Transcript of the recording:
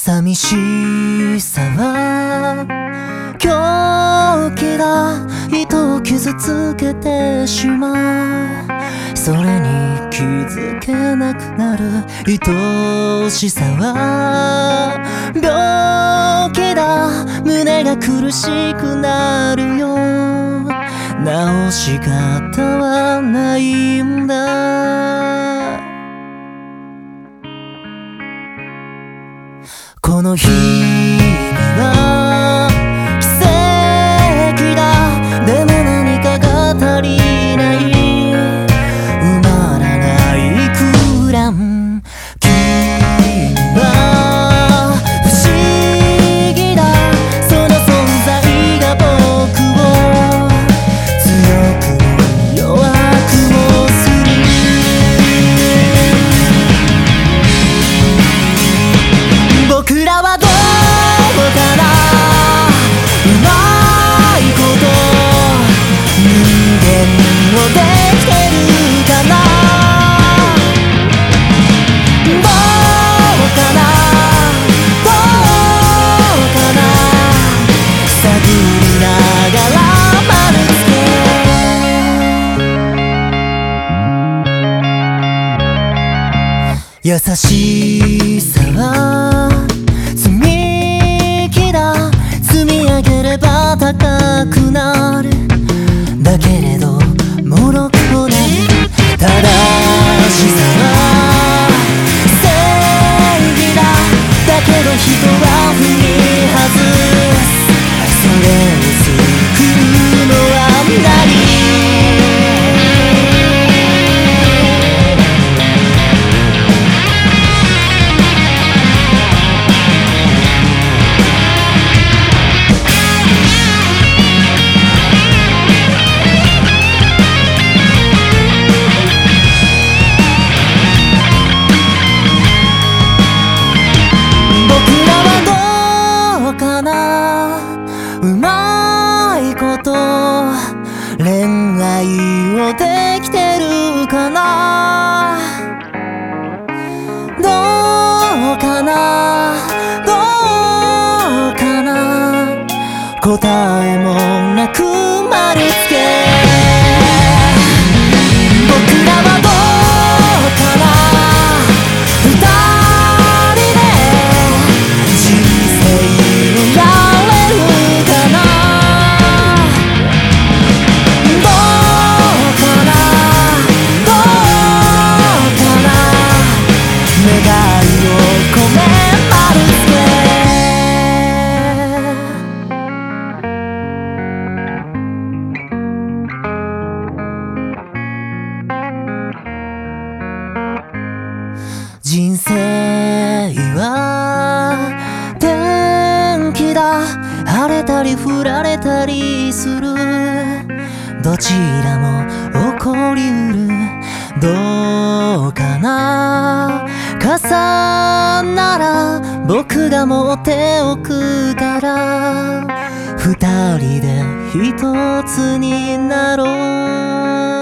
寂しさは狂気だ、人を傷つけてしまう。それに気づけなくなる愛しさは病気だ、胸が苦しくなるよ。治し方はないんだ。この日々は奇跡だ、でも何かが足りない。埋まらない空欄、君は不思議だ、その存在が僕を強くも弱くもする。僕らはどうかな、うまいこと人間をできてるかな。どうかな、どうかな、探りながら丸つけ。優しさは積み木だ、積み上げれば高くなる。だけれど脆くもない。正しさは正義だ、だけど人は踏み外す。それを救うのは何？うまいこと恋愛をできてるかな。どうかな、どうかな、答えもなく丸つけ。僕らはどうかな、二人で人生をやれるかな。どうかな、どうかな、願いを込め丸つけ。人生は天気だ、晴れたり降られたりする。どちらも起こりうる。どうかな、傘なら僕が持っておくから、二人で一つになろう。